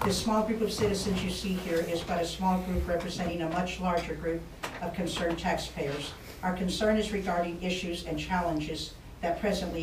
This small group of citizens you see here is but a small group representing a much larger group of concerned taxpayers. Our concern is regarding issues and challenges of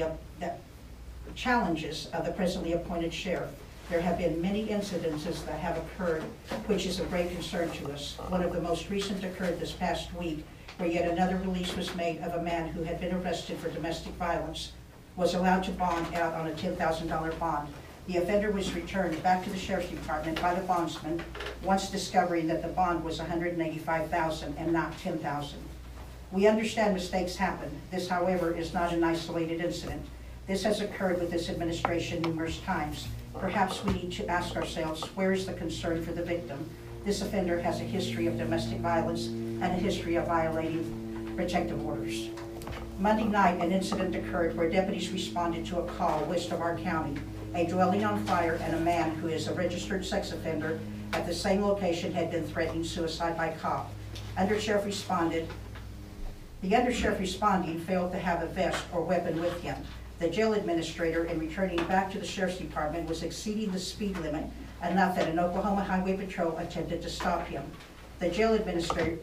the presently appointed sheriff. There have been many incidences that have occurred, which is of great concern to us. One of the most recent occurred this past week, where yet another release was made of a man who had been arrested for domestic violence, was allowed to bond out on a $10,000 bond. The offender was returned back to the Sheriff's Department by the bondsman, once discovering that the bond was $185,000 and not $10,000. We understand mistakes happen. This, however, is not an isolated incident. This has occurred with this administration numerous times. Perhaps we need to ask ourselves, where is the concern for the victim? This offender has a history of domestic violence and a history of violating protective orders. Monday night, an incident occurred where deputies responded to a call west of our county. A dwelling on fire and a man who is a registered sex offender at the same location had been threatening suicide by cop. The undersheriff responding failed to have a vest or weapon with him. The jail administrator, in returning back to the Sheriff's Department, was exceeding the speed limit enough that an Oklahoma Highway Patrol attempted to stop him. The jail administrator,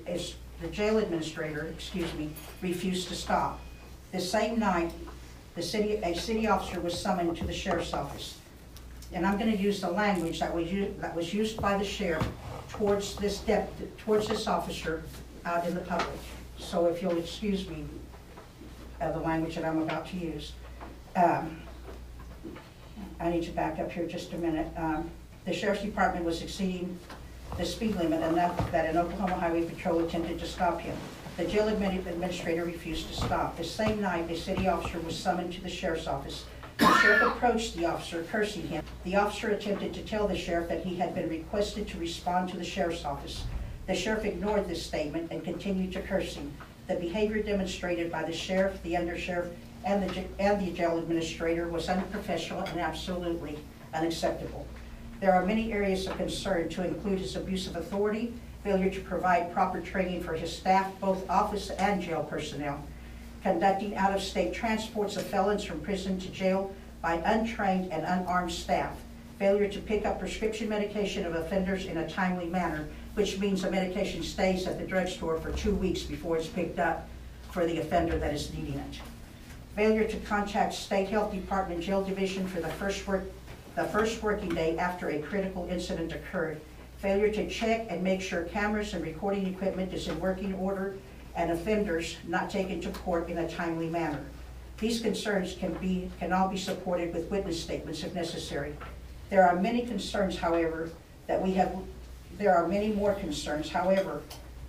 refused to stop. The same night, a city officer was summoned to the sheriff's office. And I'm going to use the language that was used by the sheriff towards this officer out in the public. So if you'll excuse me, the language that I'm about to use. I need to back up here just a minute. The Sheriff's Department was exceeding the speed limit enough that an Oklahoma Highway Patrol attempted to stop him. The jail administrator refused to stop. The same night, a city officer was summoned to the sheriff's office. The sheriff approached the officer, cursing him. The officer attempted to tell the sheriff that he had been requested to respond to the sheriff's office. The sheriff ignored this statement and continued to curse him. The behavior demonstrated by the sheriff, the undersheriff, and the jail administrator was unprofessional and absolutely unacceptable. There are many areas of concern, to include his abuse of authority, failure to provide proper training for his staff, both office and jail personnel, conducting out-of-state transports of felons from prison to jail by untrained and unarmed staff, failure to pick up prescription medication of offenders in a timely manner, which means the medication stays at the drugstore for 2 weeks before it's picked up for the offender that is needing it. Failure to contact State Health Department Jail Division for the first working day after a critical incident occurred. Failure to check and make sure cameras and recording equipment is in working order, and offenders not taken to court in a timely manner. These concerns can all be supported with witness statements if necessary. There are many concerns, however, there are many more concerns. However,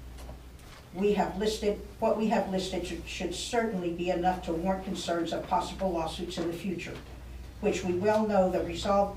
what we have listed should certainly be enough to warrant concerns of possible lawsuits in the future, which we well know that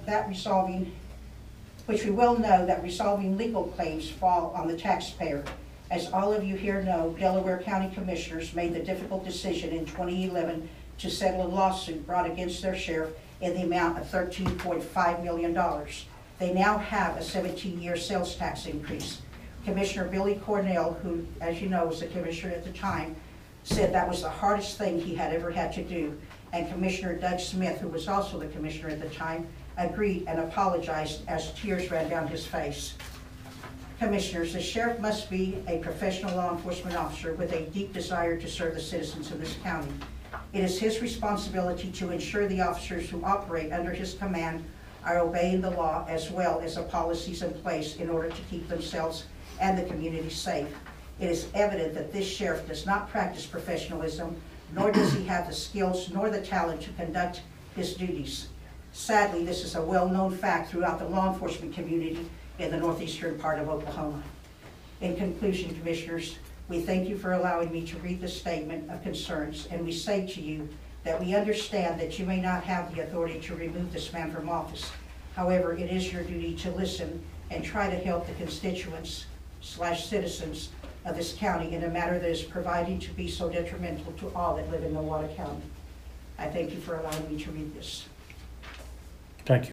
resolving legal claims fall on the taxpayer. As all of you here know, Delaware County Commissioners made the difficult decision in 2011 to settle a lawsuit brought against their sheriff in the amount of $13.5 million. They now have a 17-year sales tax increase. Commissioner Billy Cornell, who, as you know, was the commissioner at the time, said that was the hardest thing he had ever had to do. And Commissioner Doug Smith, who was also the commissioner at the time, agreed and apologized as tears ran down his face. Commissioners, the sheriff must be a professional law enforcement officer with a deep desire to serve the citizens of this county. It is his responsibility to ensure the officers who operate under his command are obeying the law, as well as the policies in place in order to keep themselves and the community safe. It is evident that this sheriff does not practice professionalism, nor does he have the skills nor the talent to conduct his duties. Sadly, this is a well-known fact throughout the law enforcement community in the northeastern part of Oklahoma. In conclusion, Commissioners, we thank you for allowing me to read this statement of concerns, and we say to you that we understand that you may not have the authority to remove this man from office. However, it is your duty to listen and try to help the constituents/citizens of this county in a matter that is proving to be so detrimental to all that live in Nowata County. I thank you for allowing me to read this. Thank you.